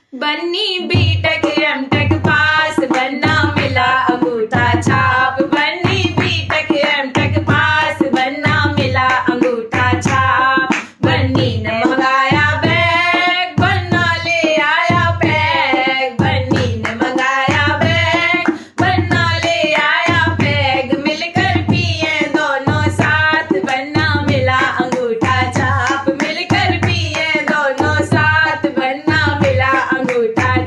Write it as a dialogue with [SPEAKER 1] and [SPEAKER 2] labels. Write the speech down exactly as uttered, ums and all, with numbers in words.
[SPEAKER 1] बन्नी BTech MTech पास, बनना मिला अंगूठा छाप। बन्नी बीटेक एमटेक पास, बनना मिला अंगूठा छाप। बन्नी ने मंगाया बैग, बन्ना ले आया पैग। बन्नी ने मंगाया बैग, बन्ना ले आया पैग। मिलकर पिए दोनों साथ, बनना मिला अंगूठा छाप। मिलकर पिए दोनों साथ, बनना मिला अंगूठा